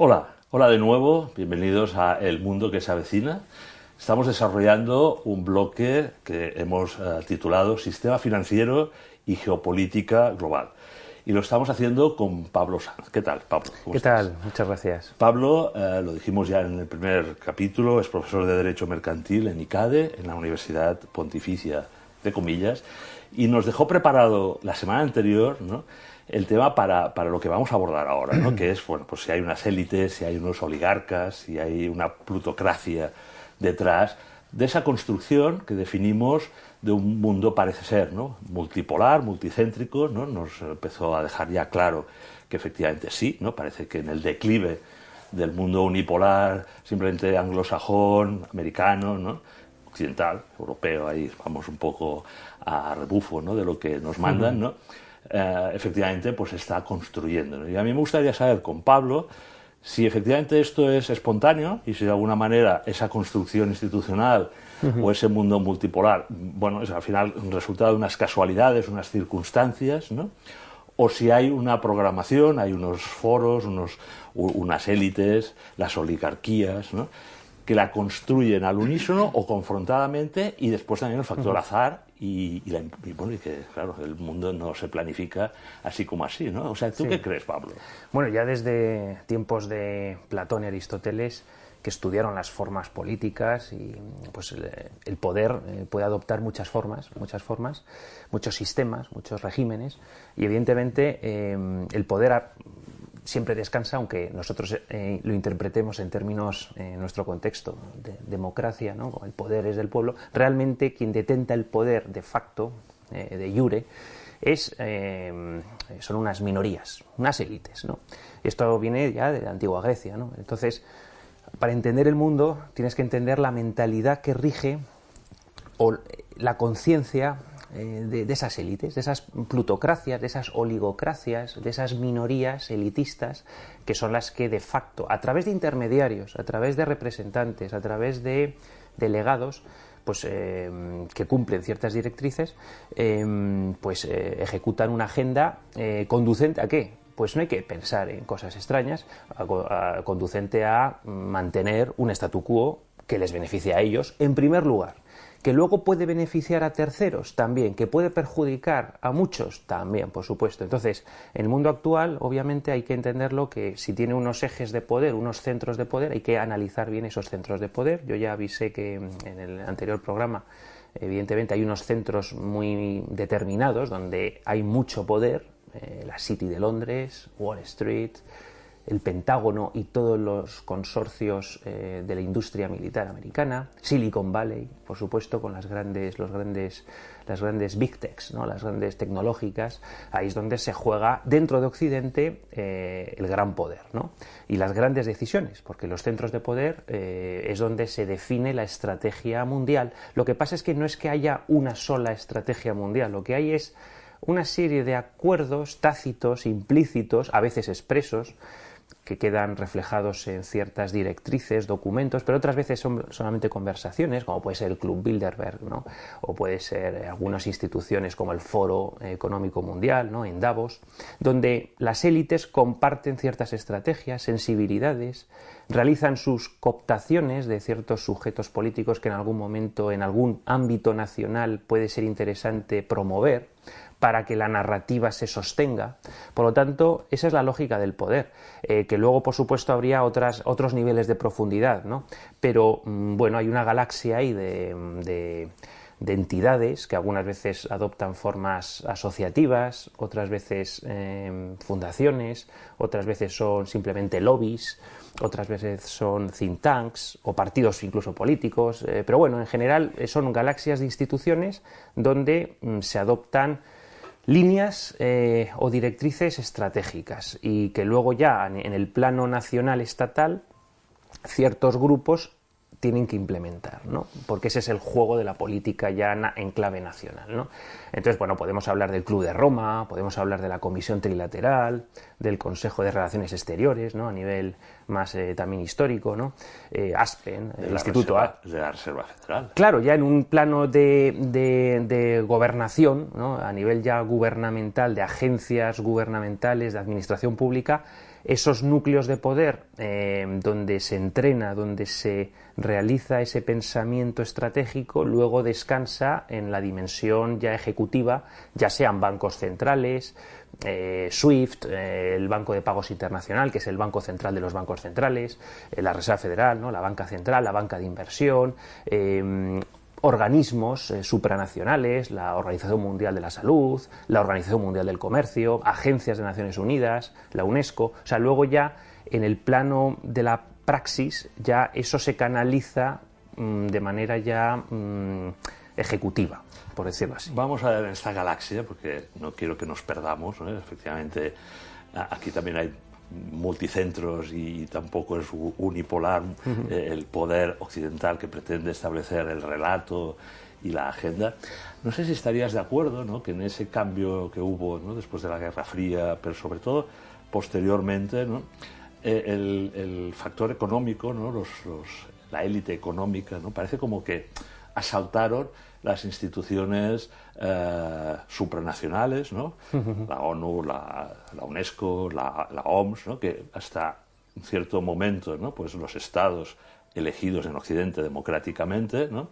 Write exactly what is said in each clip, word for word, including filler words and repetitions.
Hola, hola de nuevo, bienvenidos a El Mundo que se avecina. Estamos desarrollando un bloque que hemos eh, titulado Sistema Financiero y Geopolítica Global. Y lo estamos haciendo con Pablo Sanz. ¿Qué tal, Pablo? ¿Qué estás? tal? Muchas gracias. Pablo, eh, lo dijimos ya en el primer capítulo, es profesor de Derecho Mercantil en ICADE, en la Universidad Pontificia de Comillas, y nos dejó preparado la semana anterior, ¿no?, el tema para, para lo que vamos a abordar ahora, ¿no?, que es, bueno, pues si hay unas élites, si hay unos oligarcas, si hay una plutocracia detrás de esa construcción que definimos de un mundo, parece ser, ¿no?, multipolar, multicéntrico, ¿no? Nos empezó a dejar ya claro que efectivamente sí, ¿no? Parece que en el declive del mundo unipolar, simplemente anglosajón, americano, ¿no?, occidental, europeo, ahí vamos un poco a rebufo, ¿no?, de lo que nos mandan, ¿no?, eh, efectivamente pues está construyendo, ¿no? Y a mí me gustaría saber con Pablo si efectivamente esto es espontáneo y si de alguna manera esa construcción institucional uh-huh. o ese mundo multipolar, bueno, es al final un resultado de unas casualidades, unas circunstancias, ¿no?, o si hay una programación, hay unos foros, unos, unas élites, las oligarquías, ¿no?, que la construyen al unísono o confrontadamente, y después también el factor uh-huh. azar y, y, la, y, bueno, y que, claro, el mundo no se planifica así como así, ¿no? O sea, ¿tú sí. qué crees, Pablo? Bueno, ya desde tiempos de Platón y Aristóteles, que estudiaron las formas políticas, y pues el, el poder eh, puede adoptar muchas formas, muchas formas, muchos sistemas, muchos regímenes, y evidentemente eh, el poder ha, siempre descansa, aunque nosotros eh, lo interpretemos en términos, en eh, nuestro contexto de democracia, ¿no?, el poder es del pueblo. Realmente quien detenta el poder de facto, eh, de iure, es, eh, son unas minorías, unas élites, ¿no? Esto viene ya de la antigua Grecia, ¿no? Entonces, para entender el mundo tienes que entender la mentalidad que rige o la conciencia De, de esas élites, de esas plutocracias, de esas oligocracias, de esas minorías elitistas, que son las que de facto, a través de intermediarios, a través de representantes, a través de delegados, pues eh, que cumplen ciertas directrices, eh, pues eh, ejecutan una agenda eh, conducente ¿a qué? Pues no hay que pensar en cosas extrañas, a, a, conducente a mantener un statu quo que les beneficie a ellos, en primer lugar. Que luego puede beneficiar a terceros también, que puede perjudicar a muchos también, por supuesto. Entonces, en el mundo actual, obviamente, hay que entenderlo que si tiene unos ejes de poder, unos centros de poder, hay que analizar bien esos centros de poder. Yo ya avisé que en el anterior programa, evidentemente, hay unos centros muy determinados donde hay mucho poder, eh, la City de Londres, Wall Street, el Pentágono y todos los consorcios eh, de la industria militar americana, Silicon Valley, por supuesto, con las grandes, los grandes, las grandes big techs, ¿no?, las grandes tecnológicas. Ahí es donde se juega dentro de Occidente eh, el gran poder, ¿no?, y las grandes decisiones, porque los centros de poder eh, es donde se define la estrategia mundial. Lo que pasa es que no es que haya una sola estrategia mundial, lo que hay es una serie de acuerdos tácitos, implícitos, a veces expresos, que quedan reflejados en ciertas directrices, documentos, pero otras veces son solamente conversaciones, como puede ser el Club Bilderberg, ¿no?, o puede ser algunas instituciones como el Foro Económico Mundial, ¿no?, en Davos, donde las élites comparten ciertas estrategias, sensibilidades, realizan sus cooptaciones de ciertos sujetos políticos que en algún momento, en algún ámbito nacional, puede ser interesante promover para que la narrativa se sostenga. Por lo tanto, esa es la lógica del poder, eh, que luego, por supuesto, habría otras, otros niveles de profundidad, ¿no? Pero, mmm, bueno, hay una galaxia ahí de, de, de entidades que algunas veces adoptan formas asociativas, otras veces eh, fundaciones, otras veces son simplemente lobbies, otras veces son think tanks o partidos incluso políticos, eh, pero bueno, en general son galaxias de instituciones donde mmm, se adoptan líneas eh, o directrices estratégicas y que luego ya en el plano nacional estatal ciertos grupos tienen que implementar, ¿no?, porque ese es el juego de la política ya en clave nacional, ¿no? Entonces, bueno, podemos hablar del Club de Roma, podemos hablar de la Comisión Trilateral, del Consejo de Relaciones Exteriores, ¿no?, a nivel más eh, también histórico, ¿no?, eh, Aspen, el Instituto Reserva, de la Reserva Federal. Claro, ya en un plano de, de, de gobernación, ¿no?, a nivel ya gubernamental, de agencias gubernamentales, de administración pública, esos núcleos de poder eh, donde se entrena, donde se realiza ese pensamiento estratégico, luego descansa en la dimensión ya ejecutiva, ya sean bancos centrales, eh, SWIFT, eh, el Banco de Pagos Internacional, que es el banco central de los bancos centrales, eh, la Reserva Federal, ¿no? La banca central, la banca de inversión, eh, organismos eh, supranacionales, la Organización Mundial de la Salud, la Organización Mundial del Comercio, agencias de Naciones Unidas, la UNESCO. O sea, luego ya en el plano de la praxis ya eso se canaliza mmm, de manera ya mmm, ejecutiva, por decirlo así. Vamos a ver en esta galaxia, porque no quiero que nos perdamos, ¿no? Efectivamente, aquí también hay multicentros y tampoco es unipolar uh-huh. eh, el poder occidental que pretende establecer el relato y la agenda. No sé si estarías de acuerdo, ¿no?, que en ese cambio que hubo, ¿no?, después de la Guerra Fría, pero sobre todo posteriormente, ¿no?, eh, el, el factor económico, ¿no?, los, los, la élite económica, ¿no?, parece como que asaltaron las instituciones eh, supranacionales, ¿no? Uh-huh. La ONU, la, la UNESCO, la, la O M S, ¿no?, que hasta un cierto momento, ¿no?, pues los estados elegidos en Occidente democráticamente, ¿no?,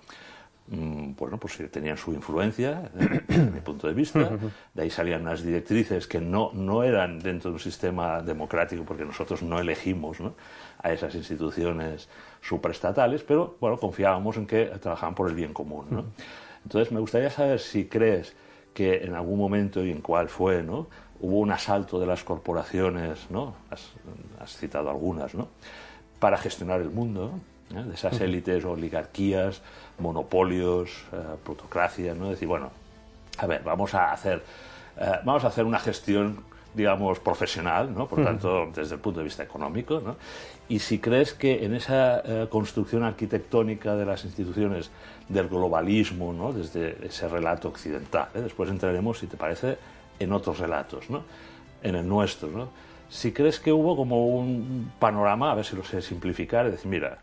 mm, bueno, pues tenían su influencia, ¿eh?, desde mi punto de vista. Uh-huh. De ahí salían unas directrices que no, no eran dentro de un sistema democrático, porque nosotros no elegimos, ¿no?, a esas instituciones supraestatales, pero bueno, confiábamos en que trabajaban por el bien común, ¿no? Entonces me gustaría saber si crees que en algún momento, y en cuál fue, ¿no?, hubo un asalto de las corporaciones, ¿no?, has, has citado algunas, ¿no?, para gestionar el mundo, ¿no?, ¿eh?, de esas élites, oligarquías, monopolios, eh, plutocracia, ¿no?, decir, bueno, a ver, vamos a hacer, eh, vamos a hacer una gestión, digamos, profesional, ¿no?, por tanto, desde el punto de vista económico, ¿no?, y si crees que en esa eh, construcción arquitectónica de las instituciones del globalismo, ¿no?, desde ese relato occidental, ¿eh?, después entraremos, si te parece, en otros relatos, ¿no?, en el nuestro, ¿no?, si crees que hubo como un panorama, a ver si lo sé simplificar, es decir, mira,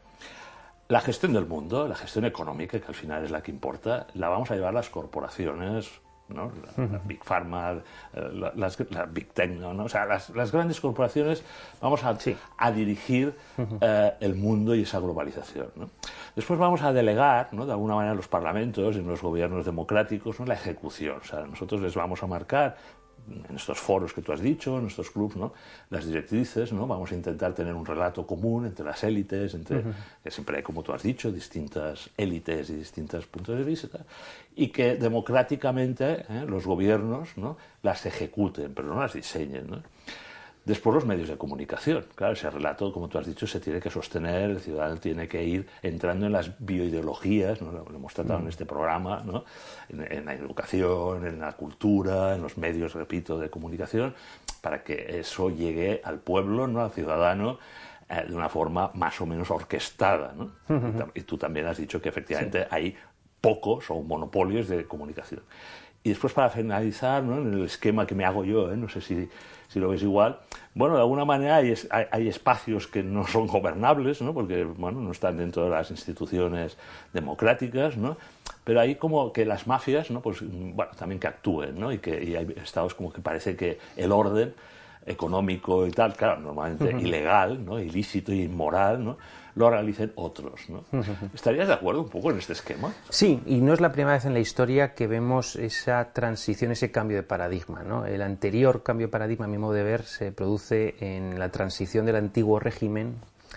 la gestión del mundo, la gestión económica, que al final es la que importa, la vamos a llevar las corporaciones, ¿no?, la, la Big Pharma, la, las, la Big Tech, ¿no? O sea, las, las grandes corporaciones vamos a, sí. a dirigir uh-huh. eh, el mundo y esa globalización, ¿no? Después vamos a delegar, ¿no?, de alguna manera en los parlamentos, en los gobiernos democráticos, ¿no?, la ejecución. O sea, nosotros les vamos a marcar en estos foros que tú has dicho, en estos clubs, ¿no?, las directrices, ¿no?, vamos a intentar tener un relato común entre las élites, entre, uh-huh. que siempre hay, como tú has dicho, distintas élites y distintos puntos de vista, y que democráticamente ¿eh? los gobiernos, ¿no?, las ejecuten, pero no las diseñen, ¿no? Después los medios de comunicación. Claro, ese relato, como tú has dicho, se tiene que sostener, el ciudadano tiene que ir entrando en las bioideologías, ¿no?, lo hemos tratado mm. en este programa, ¿no?, en, en la educación, en la cultura, en los medios, repito, de comunicación, para que eso llegue al pueblo, ¿no?, al ciudadano, eh, de una forma más o menos orquestada, ¿no? Uh-huh. Y tú también has dicho que efectivamente sí. hay pocos o monopolios de comunicación. Y después, para finalizar, ¿no?, en el esquema que me hago yo, ¿eh?, no sé si, si lo ves igual, bueno, de alguna manera hay, hay, hay espacios que no son gobernables, ¿no?, porque bueno, no están dentro de las instituciones democráticas, ¿no?, pero hay como que las mafias, ¿no?, pues bueno, también que actúen, ¿no?, y que y hay estados como que parece que el orden económico y tal, claro, normalmente uh-huh. ilegal, ¿no?, ilícito y inmoral, ¿no?, lo realicen otros, ¿no? Uh-huh. ¿Estarías de acuerdo un poco en este esquema? Sí, y no es la primera vez en la historia que vemos esa transición, ese cambio de paradigma, ¿no? El anterior cambio de paradigma, a mi modo de ver, se produce en la transición del antiguo régimen.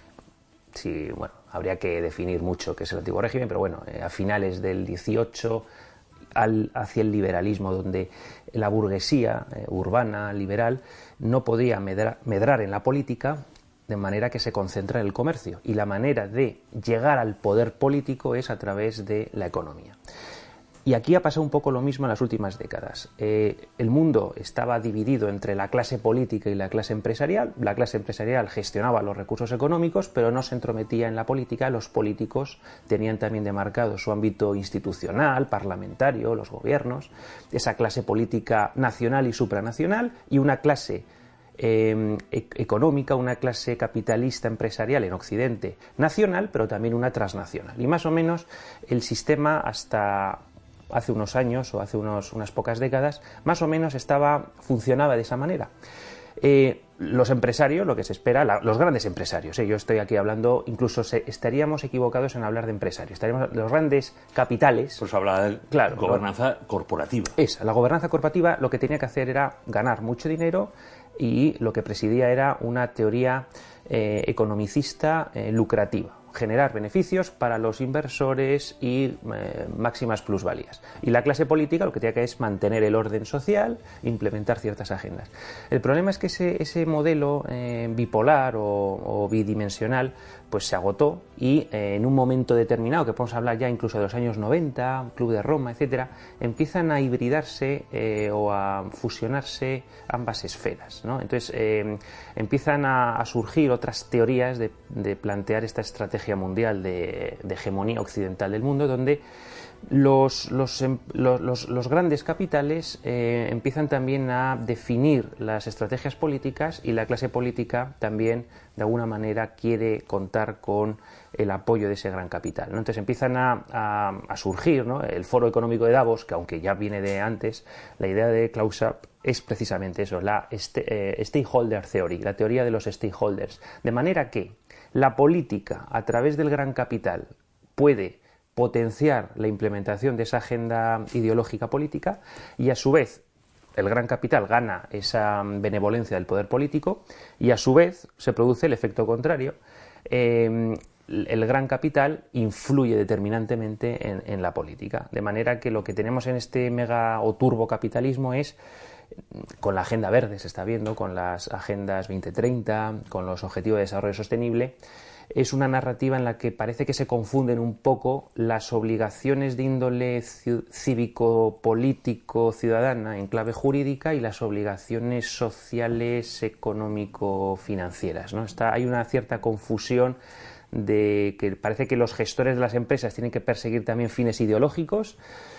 Sí, bueno, habría que definir mucho qué es el antiguo régimen, pero bueno, eh, a finales del dieciocho al, hacia el liberalismo, donde la burguesía eh, urbana, liberal, no podía medra, medrar en la política, de manera que se concentra en el comercio, y la manera de llegar al poder político es a través de la economía. Y aquí ha pasado un poco lo mismo en las últimas décadas. Eh, el mundo estaba dividido entre la clase política y la clase empresarial. La clase empresarial gestionaba los recursos económicos, pero no se entrometía en la política. Los políticos tenían también demarcado su ámbito institucional, parlamentario, los gobiernos, esa clase política nacional y supranacional, y una clase Eh, e- económica, una clase capitalista empresarial en Occidente nacional, pero también una transnacional. Y más o menos el sistema hasta hace unos años o hace unos, unas pocas décadas más o menos estaba funcionaba de esa manera. Eh, los empresarios, lo que se espera, la, los grandes empresarios, ¿eh? Yo estoy aquí hablando, incluso se, estaríamos equivocados en hablar de empresarios, estaríamos, los grandes capitales... Pues habla de claro, gobernanza corporativa. Esa, la gobernanza corporativa lo que tenía que hacer era ganar mucho dinero y lo que presidía era una teoría eh, economicista eh, lucrativa. Generar beneficios para los inversores y eh, máximas plusvalías. Y la clase política lo que tiene que es mantener el orden social, implementar ciertas agendas. El problema es que ese, ese modelo eh, bipolar o, o bidimensional pues se agotó y eh, en un momento determinado, que podemos hablar ya incluso de los años noventa, Club de Roma, etcétera, empiezan a hibridarse eh, o a fusionarse ambas esferas, ¿no? Entonces eh, empiezan a, a surgir otras teorías de, de plantear esta estrategia mundial de, de hegemonía occidental del mundo, donde los, los, los, los grandes capitales eh, empiezan también a definir las estrategias políticas y la clase política también de alguna manera quiere contar con el apoyo de ese gran capital, ¿no? Entonces empiezan a, a, a surgir, ¿no? El Foro Económico de Davos, que aunque ya viene de antes, la idea de Klaus Schwab es precisamente eso, la este, eh, Stakeholder Theory, la teoría de los stakeholders, de manera que la política a través del gran capital puede potenciar la implementación de esa agenda ideológica política y a su vez el gran capital gana esa benevolencia del poder político y a su vez se produce el efecto contrario. Eh, el gran capital influye determinantemente en, en la política, de manera que lo que tenemos en este mega o turbocapitalismo es, con la agenda verde se está viendo, con las agendas veinte treinta, con los objetivos de desarrollo sostenible, es una narrativa en la que parece que se confunden un poco las obligaciones de índole cívico-político ciudadana en clave jurídica y las obligaciones sociales económico-financieras, ¿no? Está, hay una cierta confusión de que parece que los gestores de las empresas tienen que perseguir también fines ideológicos,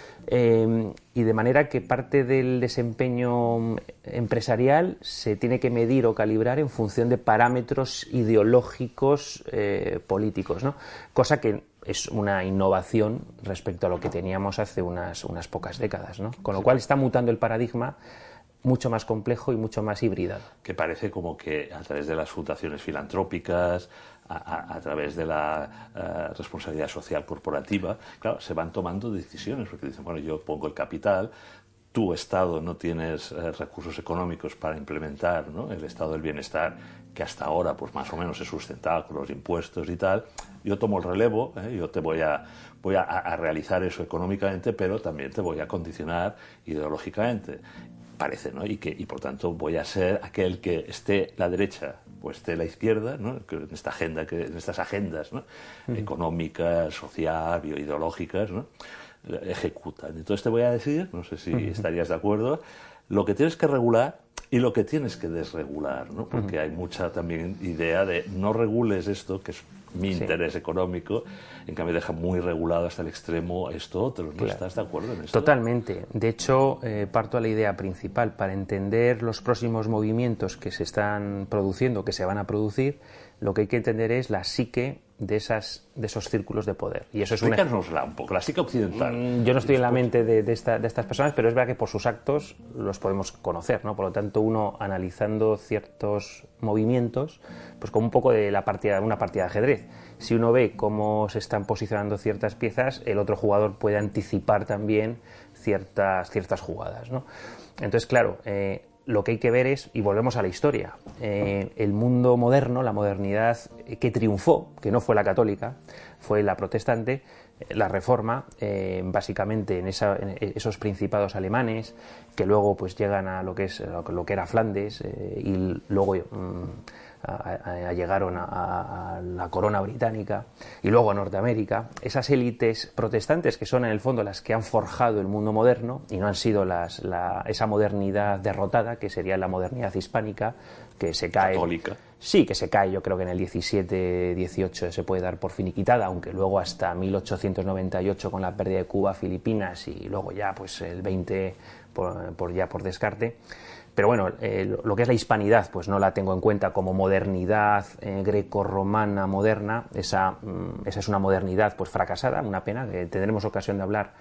Eh, y de manera que parte del desempeño empresarial se tiene que medir o calibrar en función de parámetros ideológicos eh, políticos, ¿no? Cosa que es una innovación respecto a lo que teníamos hace unas, unas pocas décadas, ¿no? Con lo cual está mutando el paradigma, mucho más complejo y mucho más híbrida. Que parece como que a través de las fundaciones filantrópicas, a, a, a través de la uh, responsabilidad social corporativa, claro, se van tomando decisiones, porque dicen, bueno, yo pongo el capital, tu Estado no tienes uh, recursos económicos para implementar, ¿no?, el estado del bienestar, que hasta ahora pues más o menos se sustentaba con los impuestos y tal, yo tomo el relevo, ¿eh? yo te voy a, voy a, a realizar eso económicamente, pero también te voy a condicionar ideológicamente. Parece, ¿no? Y, que, y por tanto voy a ser aquel que esté la derecha o esté la izquierda, ¿no?, en esta agenda, que, en estas agendas, ¿no?, uh-huh, económicas, social, bioideológicas, ¿no?, ejecutan. Entonces te voy a decir, no sé si uh-huh. estarías de acuerdo, lo que tienes que regular y lo que tienes que desregular, ¿no? Porque uh-huh. hay mucha también idea de no regules esto, que es mi interés sí. económico, en cambio deja muy regulado hasta el extremo esto otro. ¿No claro. estás de acuerdo en esto? Totalmente. De hecho, eh, parto a la idea principal. Para entender los próximos movimientos que se están produciendo, que se van a producir, lo que hay que entender es la psique de, esas, de esos círculos de poder. Y eso es una... Explícanosla un poco, la psique occidental. Yo no estoy en la mente de, de, esta, de estas personas, pero es verdad que por sus actos los podemos conocer, ¿no? Por lo tanto, uno analizando ciertos movimientos, pues como un poco de la partida, una partida de ajedrez. Si uno ve cómo se están posicionando ciertas piezas, el otro jugador puede anticipar también ciertas, ciertas jugadas, ¿no? Entonces, claro, eh, lo que hay que ver es, y volvemos a la historia, eh, el mundo moderno, la modernidad que triunfó, que no fue la católica, fue la protestante, la reforma, eh, básicamente en, esa, en esos principados alemanes, que luego pues llegan a lo que es lo que era Flandes, eh, y luego mm, a, a, a llegaron a, a la corona británica y luego a Norteamérica. Esas élites protestantes que son en el fondo las que han forjado el mundo moderno y no han sido las, la, esa modernidad derrotada que sería la modernidad hispánica, que se cae... Católica. Sí, que se cae, yo creo que en el diecisiete dieciocho se puede dar por finiquitada, aunque luego hasta mil ochocientos noventa y ocho con la pérdida de Cuba, Filipinas y luego ya pues el veinte por, por ya por descarte. Pero bueno, eh, lo que es la hispanidad pues no la tengo en cuenta como modernidad eh, greco-romana moderna. Esa, mm, esa es una modernidad pues fracasada, una pena, que tendremos ocasión de hablar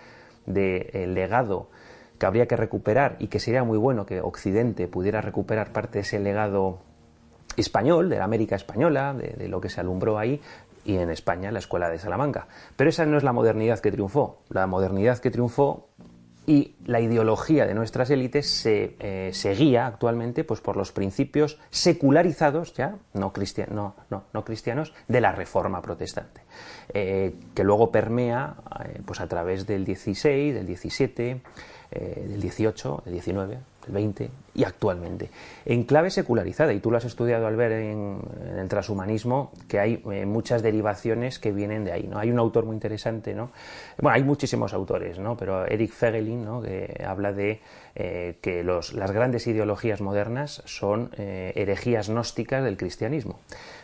del legado que habría que recuperar y que sería muy bueno que Occidente pudiera recuperar parte de ese legado español, de la América española, de, de lo que se alumbró ahí, y en España la Escuela de Salamanca. Pero esa no es la modernidad que triunfó. La modernidad que triunfó y la ideología de nuestras élites se, eh, se guía actualmente pues, por los principios secularizados, ya no, cristian, no, no, no cristianos, de la Reforma protestante, eh, que luego permea eh, pues, a través del dieciséis, del diecisiete, eh, del dieciocho, del diecinueve, del veinte y actualmente, en clave secularizada. Y tú lo has estudiado, al ver en, en el transhumanismo, que hay eh, muchas derivaciones que vienen de ahí, ¿no? Hay un autor muy interesante, ¿no? Bueno, hay muchísimos autores, ¿no? Pero Eric Feigelin, ¿no? Que habla de eh, que los, las grandes ideologías modernas son eh, herejías gnósticas del cristianismo,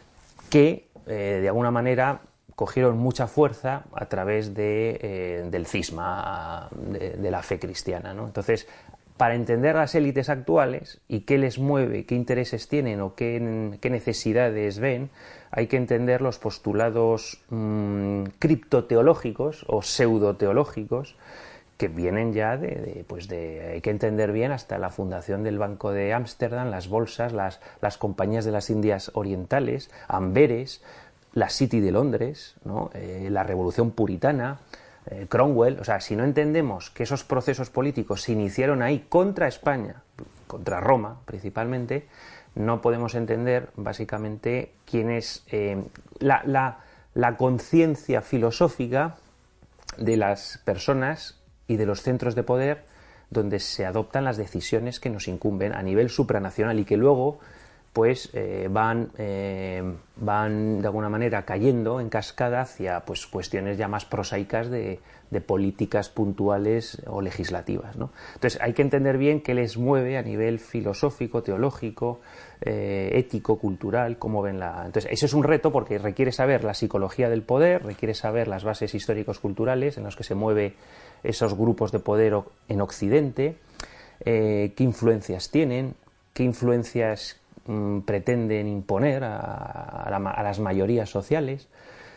que eh, de alguna manera cogieron mucha fuerza a través de, eh, del cisma de, de la fe cristiana, ¿no? Entonces, para entender las élites actuales y qué les mueve, qué intereses tienen o qué, qué necesidades ven, hay que entender los postulados mmm, criptoteológicos o pseudoteológicos que vienen ya de, de, pues de, hay que entender bien hasta la fundación del Banco de Ámsterdam, las bolsas, las, las compañías de las Indias Orientales, Amberes, la City de Londres, ¿no? eh, la Revolución Puritana, eh, Cromwell. O sea, si no entendemos que esos procesos políticos se iniciaron ahí contra España, contra Roma principalmente, no podemos entender básicamente quién es eh, la, la, la conciencia filosófica de las personas y de los centros de poder donde se adoptan las decisiones que nos incumben a nivel supranacional y que luego pues eh, van, eh, van de alguna manera cayendo en cascada hacia pues, cuestiones ya más prosaicas de, de políticas puntuales o legislativas, ¿no? Entonces hay que entender bien qué les mueve a nivel filosófico, teológico, eh, ético, cultural, cómo ven la... Entonces eso es un reto porque requiere saber la psicología del poder, requiere saber las bases históricos culturales en los que se mueven esos grupos de poder en Occidente, eh, qué influencias tienen, qué influencias pretenden imponer a, a, la, a las mayorías sociales.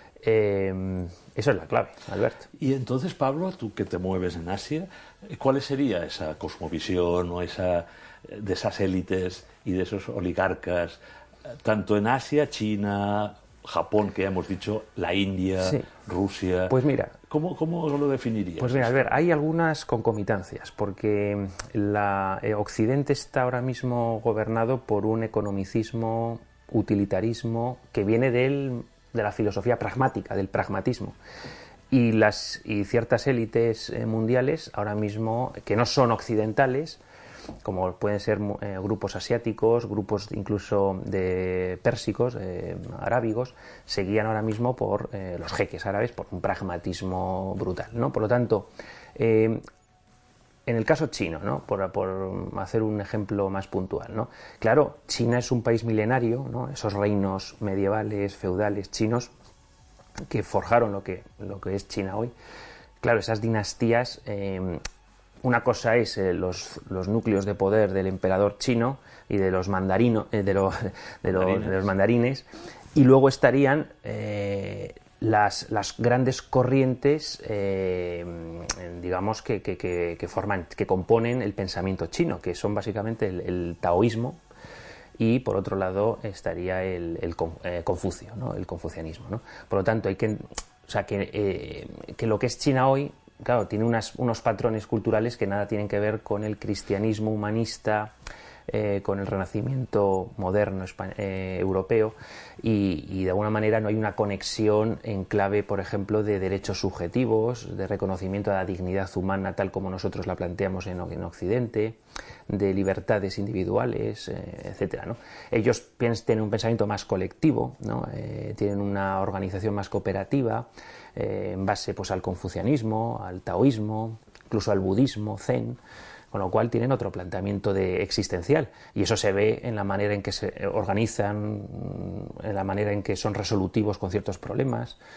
Eh, eso es la clave, Alberto. Y entonces, Pablo, tú que te mueves en Asia, ¿cuál sería esa cosmovisión o esa de esas élites y de esos oligarcas, tanto en Asia, China, Japón, que ya hemos dicho, la India, sí. Rusia? Pues mira, ¿cómo, cómo lo definirías? Pues mira, a ver, hay algunas concomitancias, porque la, eh, Occidente está ahora mismo gobernado por un economicismo, utilitarismo, que viene del, de la filosofía pragmática, del pragmatismo. Y, las, y ciertas élites eh, mundiales, ahora mismo, que no son occidentales, como pueden ser eh, grupos asiáticos, grupos incluso de pérsicos, eh, arábigos, se guían ahora mismo por eh, los jeques árabes, por un pragmatismo brutal, ¿no? Por lo tanto, eh, en el caso chino, ¿no? por, por hacer un ejemplo más puntual, ¿no? Claro, China es un país milenario, ¿no? Esos reinos medievales, feudales chinos, que forjaron lo que, lo que es China hoy. Claro, esas dinastías... Eh, Una cosa es eh, los, los núcleos de poder del emperador chino y de los, mandarino, eh, de, lo, de, lo, de los mandarines, y luego estarían eh, las, las grandes corrientes, eh, digamos, que, que, que, que, forman, que componen el pensamiento chino, que son básicamente el, el taoísmo, y por otro lado estaría el, el eh, Confucio, ¿no? El confucianismo, ¿no? Por lo tanto, hay que, o sea, que, eh, que lo que es China hoy, claro, tiene unas, unos patrones culturales que nada tienen que ver con el cristianismo humanista, eh, con el renacimiento moderno eh, europeo, y, y de alguna manera no hay una conexión en clave, por ejemplo, de derechos subjetivos, de reconocimiento de la dignidad humana tal como nosotros la planteamos en, en Occidente, de libertades individuales, eh, etcétera, ¿no? Ellos tienen un pensamiento más colectivo, ¿no? Eh, tienen una organización más cooperativa, eh, en base pues, al confucianismo, al taoísmo, incluso al budismo, zen, con lo cual tienen otro planteamiento de existencial, y eso se ve en la manera en que se organizan, en la manera en que son resolutivos con ciertos problemas.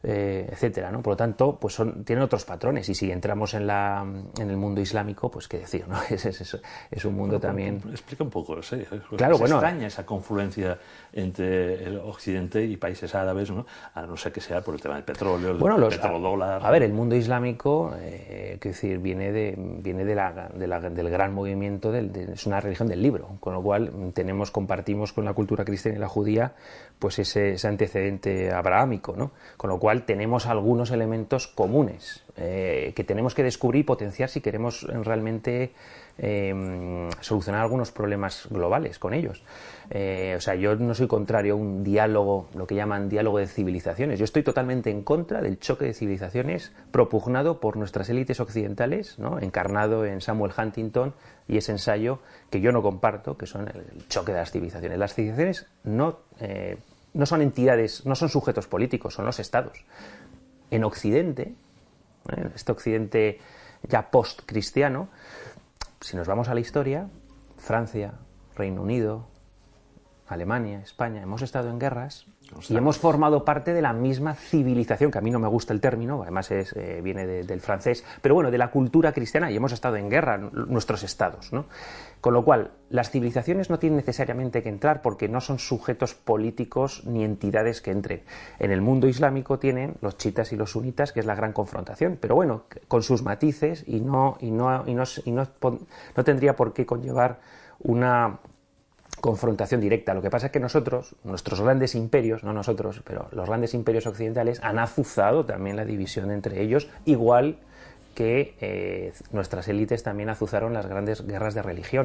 eh, etcétera, ¿no? Por lo tanto, pues son, tienen otros patrones, y si entramos en, la, en el mundo islámico, pues qué decir, ¿no? Es, es, es, es un mundo bueno, también... Explica un poco, sí, claro, es bueno, extraña esa confluencia entre el Occidente y países árabes, ¿no? A no ser que sea por el tema del petróleo, el bueno, los, petrodólar... A, a ver, el mundo islámico, eh, quiero decir, viene, de, viene de la, de la, del gran movimiento, del, de, es una religión del libro, con lo cual tenemos, compartimos con la cultura cristiana y la judía pues ese, ese antecedente abrahámico, ¿no? Con lo cual tenemos algunos elementos comunes eh, que tenemos que descubrir y potenciar si queremos realmente eh, solucionar algunos problemas globales con ellos. Eh, o sea, yo no soy contrario a un diálogo, lo que llaman diálogo de civilizaciones. Yo estoy totalmente en contra del choque de civilizaciones propugnado por nuestras élites occidentales, ¿no? Encarnado en Samuel Huntington y ese ensayo que yo no comparto, que son el choque de las civilizaciones. Las civilizaciones no, eh, no son entidades, no son sujetos políticos, son los estados. En Occidente, ¿eh? este Occidente ya post-cristiano, si nos vamos a la historia, Francia, Reino Unido, Alemania, España, hemos estado en guerras y hemos formado parte de la misma civilización, que a mí no me gusta el término, además es, eh, viene de, del francés, pero bueno, de la cultura cristiana, y hemos estado en guerra, nuestros estados, ¿no? Con lo cual, las civilizaciones no tienen necesariamente que entrar porque no son sujetos políticos ni entidades que entren. En el mundo islámico tienen los chiitas y los sunitas, que es la gran confrontación, pero bueno, con sus matices, y no, y no, y no, y no, no tendría por qué conllevar una confrontación directa. Lo que pasa es que nosotros, nuestros grandes imperios, no nosotros, pero los grandes imperios occidentales han azuzado también la división entre ellos, igual que eh, nuestras élites también azuzaron las grandes guerras de religión.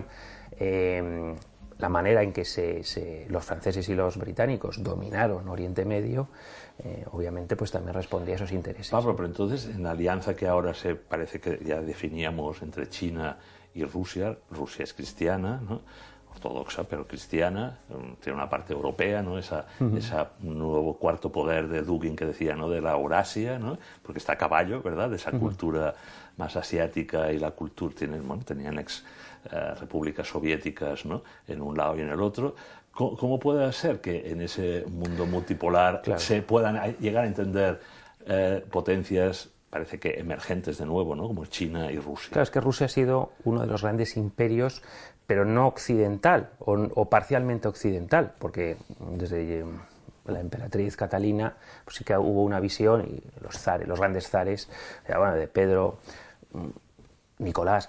Eh, la manera en que se, se, los franceses y los británicos dominaron Oriente Medio, eh, obviamente pues también respondía a esos intereses. Pablo, pero entonces en la alianza que ahora se parece que ya definíamos entre China y Rusia, Rusia es cristiana, ¿no? Ortodoxa, pero cristiana, tiene una parte europea, ¿no? Esa, uh-huh. esa nuevo cuarto poder de Dugin que decía, ¿no? De la Eurasia, ¿no? Porque está a caballo, ¿verdad? De esa uh-huh. cultura más asiática, y la cultura tienen, bueno, tenían ex eh, repúblicas soviéticas, ¿no? En un lado y en el otro. ¿Cómo, cómo puede ser que en ese mundo multipolar claro. se puedan llegar a entender eh, potencias, parece que emergentes de nuevo, ¿no? Como China y Rusia? Claro, es que Rusia ha sido uno de los grandes imperios, pero no occidental, o, o parcialmente occidental, porque desde la emperatriz Catalina pues sí que hubo una visión, y los zares, los grandes zares, bueno, de Pedro, Nicolás,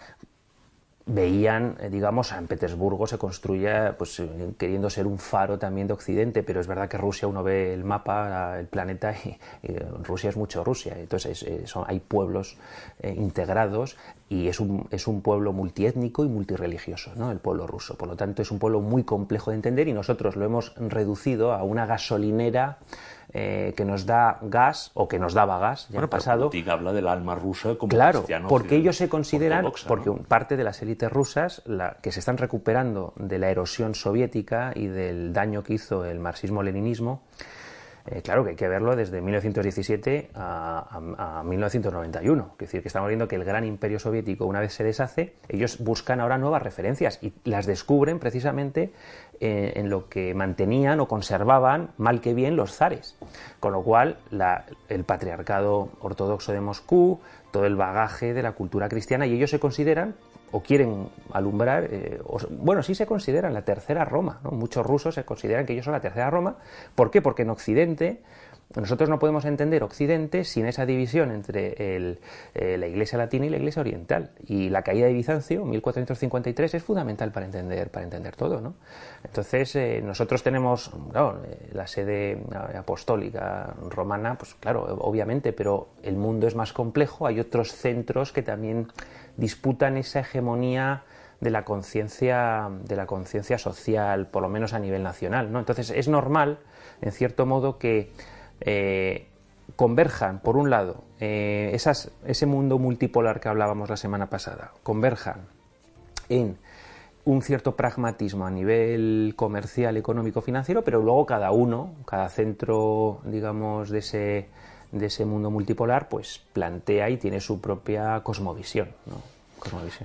veían, digamos, San Petersburgo se construye pues, queriendo ser un faro también de Occidente, pero es verdad que Rusia, uno ve el mapa, el planeta, y, y Rusia es mucho Rusia, entonces es, son, hay pueblos eh, integrados, y es un, es un pueblo multiétnico y multirreligioso, ¿no? El pueblo ruso. Por lo tanto, es un pueblo muy complejo de entender, y nosotros lo hemos reducido a una gasolinera eh, que nos da gas, o que nos daba gas, ya bueno, en pasado. Putin habla del alma rusa como claro, cristiano, porque ellos se consideran, porque ¿no? parte de las élites rusas, la, que se están recuperando de la erosión soviética y del daño que hizo el marxismo-leninismo, Eh, claro que hay que verlo desde mil novecientos diecisiete a, a, a mil novecientos noventa y uno. Es decir, que estamos viendo que el gran imperio soviético, una vez se deshace, ellos buscan ahora nuevas referencias y las descubren precisamente eh, en lo que mantenían o conservaban, mal que bien, los zares. Con lo cual, la, el patriarcado ortodoxo de Moscú, todo el bagaje de la cultura cristiana, y ellos se consideran, o quieren alumbrar, eh, o, bueno, sí se consideran la tercera Roma, ¿no? Muchos rusos se consideran que ellos son la tercera Roma. ¿Por qué? Porque en Occidente, nosotros no podemos entender Occidente sin esa división entre el, eh, la Iglesia latina y la Iglesia oriental. Y la caída de Bizancio, mil cuatrocientos cincuenta y tres, es fundamental para entender, para entender todo, ¿no? Entonces, eh, nosotros tenemos, claro, la sede apostólica romana, pues claro, obviamente, pero el mundo es más complejo, hay otros centros que también disputan esa hegemonía de la conciencia de la conciencia social, por lo menos a nivel nacional, ¿no? Entonces es normal, en cierto modo, que eh, converjan, por un lado, eh, esas, ese mundo multipolar que hablábamos la semana pasada, converjan en un cierto pragmatismo a nivel comercial, económico, financiero, pero luego cada uno, cada centro, digamos, de ese de ese mundo multipolar, pues plantea y tiene su propia cosmovisión, ¿no? Cosmovisión.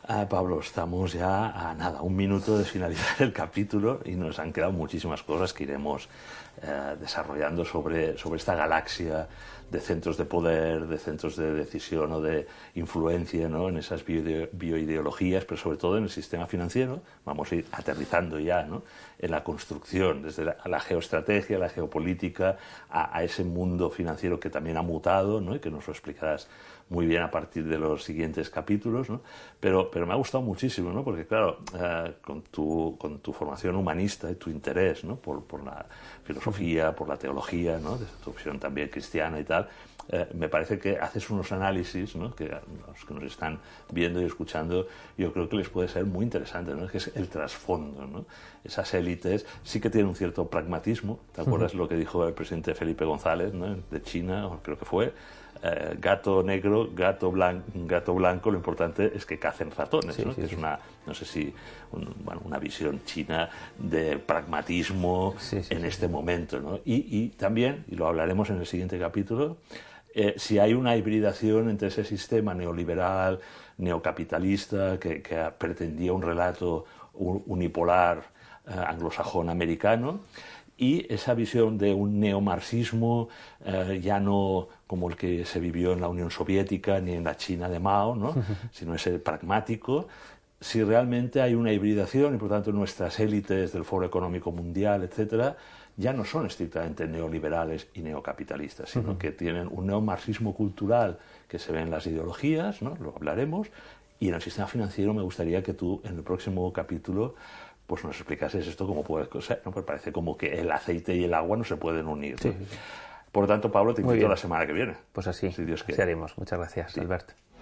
Ah, Pablo, estamos ya a nada, un minuto de finalizar el capítulo y nos han quedado muchísimas cosas que iremos eh, desarrollando sobre, sobre esta galaxia de centros de poder, de centros de decisión o de influencia, ¿no?, en esas bio, bioideologías, pero sobre todo en el sistema financiero. Vamos a ir aterrizando ya, ¿no?, en la construcción, desde la, la geoestrategia, la geopolítica, a, a ese mundo financiero que también ha mutado, ¿no?, y que nos lo explicarás muy bien a partir de los siguientes capítulos, ¿no? Pero, pero me ha gustado muchísimo, ¿no? Porque, claro, eh, con, tu, con tu formación humanista y tu interés, ¿no?, por, por la filosofía, por la teología, ¿no?, desde tu visión también cristiana y tal, eh, me parece que haces unos análisis, ¿no?, que los que nos están viendo y escuchando, yo creo que les puede ser muy interesante, ¿no?, que es el trasfondo, ¿no? Esas élites sí que tienen un cierto pragmatismo. ¿Te acuerdas uh-huh. lo que dijo el presidente Felipe González, ¿no?, de China, o creo que fue? Eh, gato negro, gato blanco, gato blanco, lo importante es que cacen ratones, sí, ¿no? Sí, que sí. Es una, no sé si, un, bueno, una visión china de pragmatismo sí, sí, en sí, este sí. momento, ¿no? Y, y también, y lo hablaremos en el siguiente capítulo, eh, si hay una hibridación entre ese sistema neoliberal, neocapitalista, que, que pretendía un relato unipolar eh, anglosajón americano, y esa visión de un neomarxismo eh, ya no como el que se vivió en la Unión Soviética ni en la China de Mao, ¿no?, sino ese pragmático. Si realmente hay una hibridación y por tanto nuestras élites del Foro Económico Mundial, etcétera, ya no son estrictamente neoliberales y neocapitalistas, sino uh-huh. que tienen un neomarxismo cultural que se ve en las ideologías, ¿no?, lo hablaremos, y en el sistema financiero me gustaría que tú en el próximo capítulo pues nos explicases esto como puede ser, ¿no? Pues parece como que el aceite y el agua no se pueden unir, ¿no? Sí, sí. Por lo tanto, Pablo, te invito la semana que viene. Pues así, si Dios quiere. Así haremos. Muchas gracias, sí. Albert.